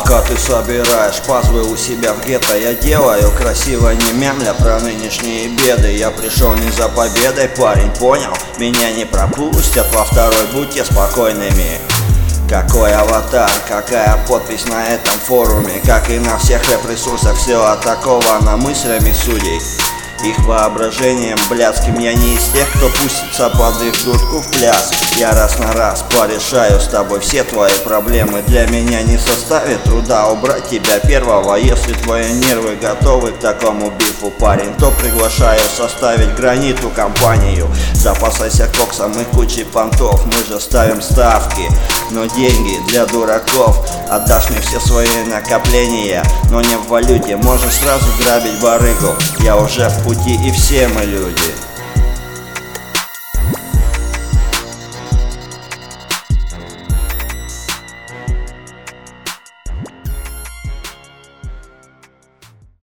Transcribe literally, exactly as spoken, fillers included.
Пока ты собираешь пазлы у себя в гетто, я делаю красиво, не мямля про нынешние беды. Я пришел не за победой, парень, понял? Меня не пропустят во второй, будьте спокойными. Какой аватар, какая подпись на этом форуме. Как и на всех рэп-ресурсах, все атаковано мыслями судей, их воображением блядским. Я не из тех, кто пустится под их дудку в пляс. Я раз на раз порешаю с тобой все твои проблемы. Для меня не составит труда убрать тебя первого. Если твои нервы готовы к такому бифу, парень, то приглашаю составить граниту компанию. Запасайся коксом и кучей понтов, мы же ставим ставки. Но деньги для дураков. Отдашь мне все свои накопления, но не в валюте. Можешь сразу грабить барыгу, я уже в пути, и все мы люди.